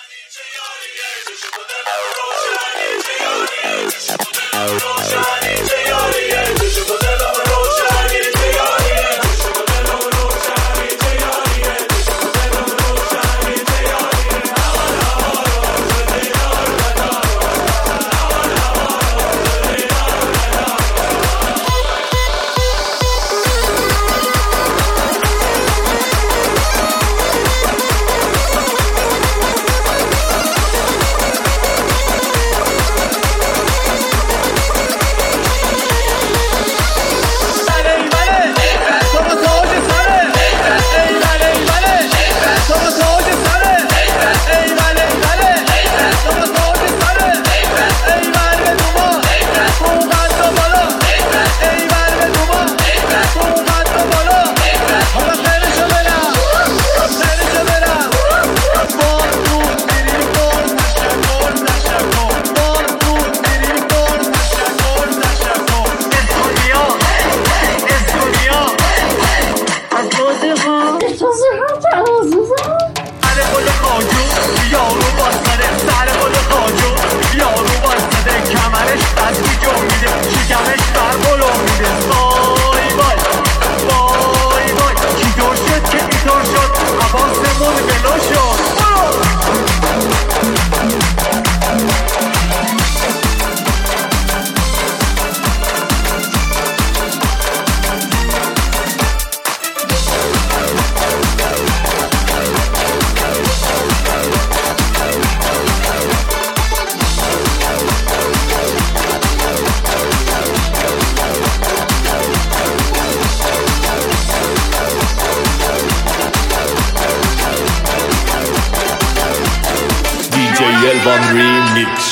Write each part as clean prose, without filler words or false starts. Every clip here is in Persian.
Elvan Remix.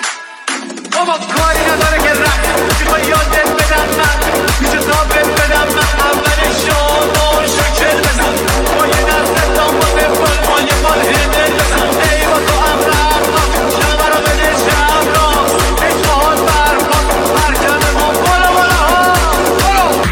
بابا کاری نداره که رفت میخوای یادت بدم من میشه ثابت بدم من اولش شما شکل بزن با یه دست دامبازه پل با یه مال هدل بزن ای با تو امرم شما رو بده شب راست اشتهات برخواست مرکب ما بالا بالا ها برو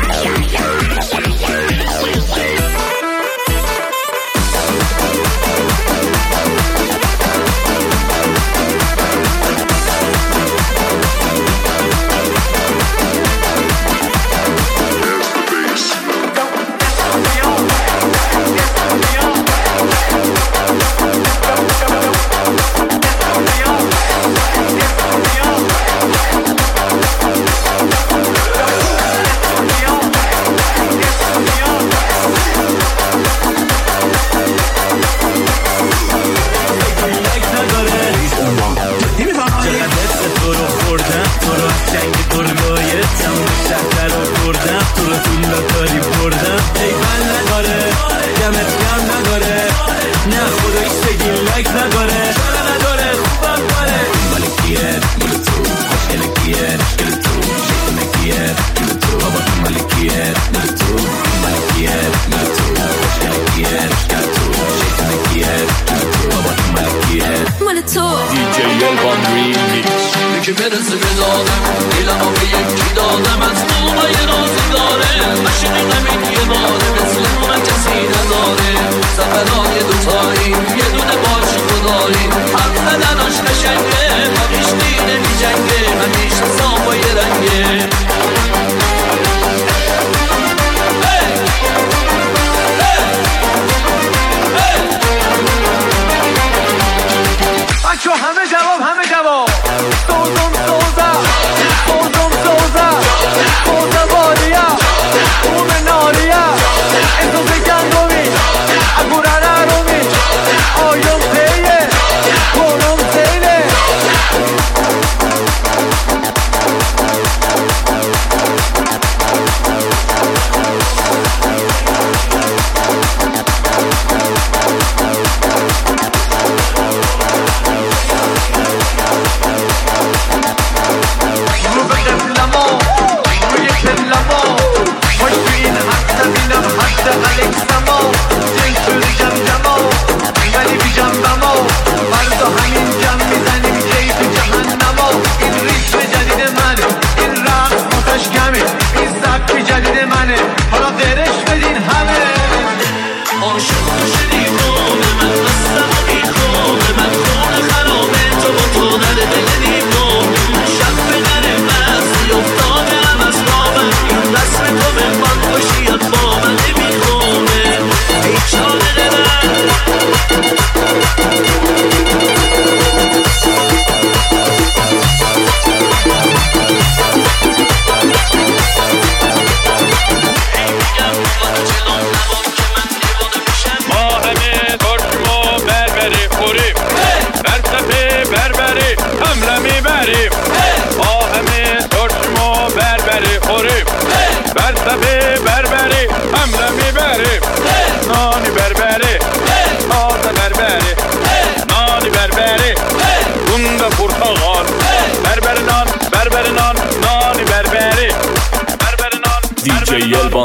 DJ Elvan Remix. که برسه به دادم دیلمو به یکی دادم از موقعی رازی داره عشقیدم این یه باره مثل من کسی نداره سفرهای دوتایی یه دونه باشی خدایی حرف زدناش قشنگه همیش دیده می جنگه همیشه صاف و یه رنگه بچه همه جواب سوزم سوزه باریا اومه ناریا احساس گندمی اگورن ارومی آیون تیه کنم تیله Elvan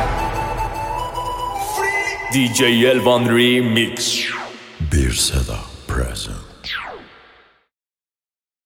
DJ Elvan Remix. Bir seda.